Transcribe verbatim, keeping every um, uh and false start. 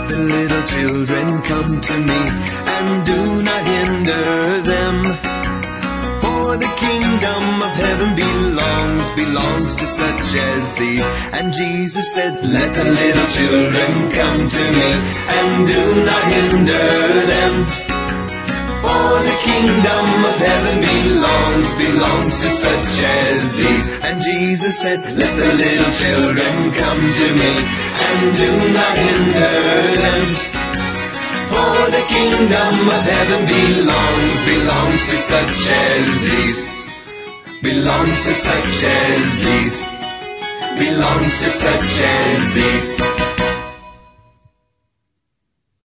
the little children come to me, and do not hinder them. For the kingdom of heaven belongs, belongs to such as these. And Jesus said, let the little children come to me, and do not hinder them. For the kingdom of heaven belongs, belongs to such as these. And Jesus said, let the little children come to me, and do not hinder them. For the kingdom of heaven belongs, belongs to such as these. Belongs to such as these. Belongs to such as these.